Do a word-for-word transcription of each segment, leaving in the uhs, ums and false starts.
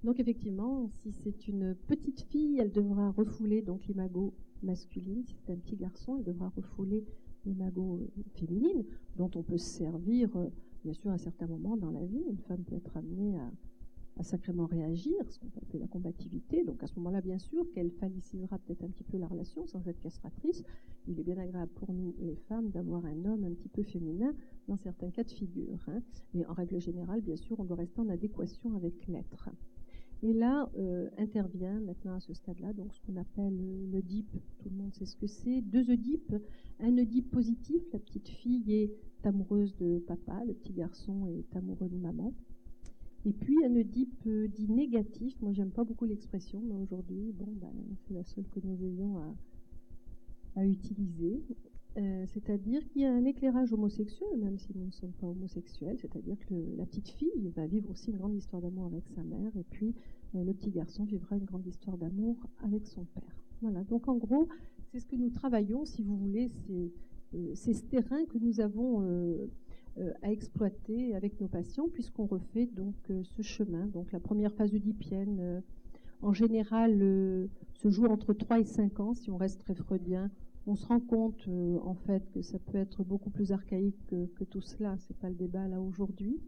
Donc effectivement, si c'est une petite fille, elle devra refouler donc l'imago masculine. Si c'est un petit garçon, elle devra refouler l'imago féminine, dont on peut se servir, euh, bien sûr, à un certain moment dans la vie. Une femme peut être amenée à, à sacrément réagir, ce qu'on appelle la combativité. Donc à ce moment-là, bien sûr, qu'elle phallicisera peut-être un petit peu la relation sans être castratrice. Il est bien agréable pour nous, les femmes, d'avoir un homme un petit peu féminin dans certains cas de figure. Hein. Mais en règle générale, bien sûr, on doit rester en adéquation avec l'être. Et là, euh, intervient maintenant à ce stade-là, donc ce qu'on appelle le l'Oedipe. Tout le monde sait ce que c'est. Deux Oedipes. Un Oedipe positif, la petite fille est amoureuse de papa, le petit garçon est amoureux de maman. Et puis un Oedipe euh, dit négatif. Moi, j'aime pas beaucoup l'expression, mais aujourd'hui, bon, ben, c'est la seule que nous ayons à, à utiliser. Euh, c'est-à-dire qu'il y a un éclairage homosexuel, même si nous ne sommes pas homosexuels, c'est-à-dire que le, la petite fille va vivre aussi une grande histoire d'amour avec sa mère, et puis euh, le petit garçon vivra une grande histoire d'amour avec son père. Voilà, donc en gros, c'est ce que nous travaillons, si vous voulez, c'est, euh, c'est ce terrain que nous avons euh, euh, à exploiter avec nos patients, puisqu'on refait donc euh, ce chemin. Donc la première phase oedipienne, euh, en général, euh, se joue entre trois et cinq ans, si on reste très freudien. On se rend compte, euh, en fait, que ça peut être beaucoup plus archaïque que, que tout cela. C'est pas le débat là aujourd'hui.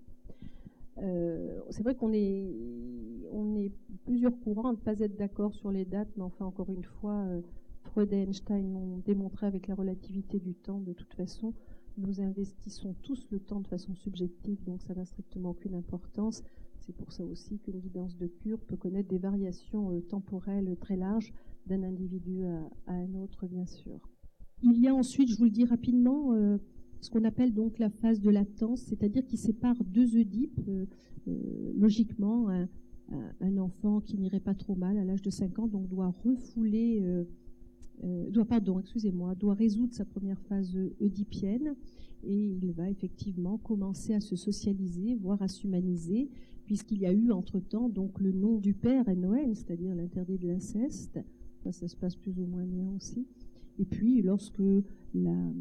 Euh, c'est vrai qu'on est, on est plusieurs courants à ne pas être d'accord sur les dates, mais enfin, encore une fois, euh, Freud et Einstein l'ont démontré avec la relativité du temps. De toute façon, nous investissons tous le temps de façon subjective, donc ça n'a strictement aucune importance. C'est pour ça aussi qu'une guidance de cure peut connaître des variations euh, temporelles très larges d'un individu à, à un autre, bien sûr. Il y a ensuite, je vous le dis rapidement, euh, ce qu'on appelle donc la phase de latence, c'est-à-dire qui sépare deux Oedipes. Euh, euh, logiquement, un, un enfant qui n'irait pas trop mal à l'âge de cinq ans, donc doit refouler, euh, euh, doit, pardon, excusez-moi, doit résoudre sa première phase oedipienne, et il va effectivement commencer à se socialiser, voire à s'humaniser, puisqu'il y a eu entre-temps donc le nom du père, N O N, c'est-à-dire l'interdit de l'inceste. Ça, ça se passe plus ou moins bien aussi. Et puis, lorsque la,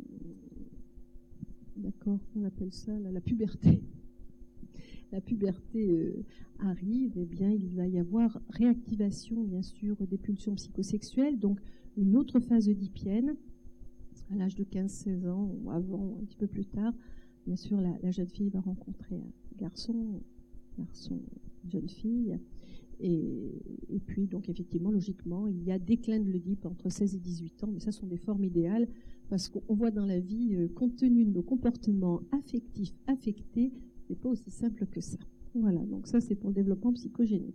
d'accord, on appelle ça la, la puberté, la puberté euh, arrive, eh bien, il va y avoir réactivation, bien sûr, des pulsions psychosexuelles, donc une autre phase oedipienne, à l'âge de quinze seize ans, ou avant, un petit peu plus tard. Bien sûr, la, la jeune fille va rencontrer un garçon, garçon, jeune fille. Et, et puis, donc, effectivement, logiquement, il y a déclin de l'Oedipe entre seize et dix-huit ans, mais ça sont des formes idéales, parce qu'on voit dans la vie, euh, compte tenu de nos comportements affectifs, affectés, c'est pas aussi simple que ça. Voilà, donc ça, c'est pour le développement psychogénique.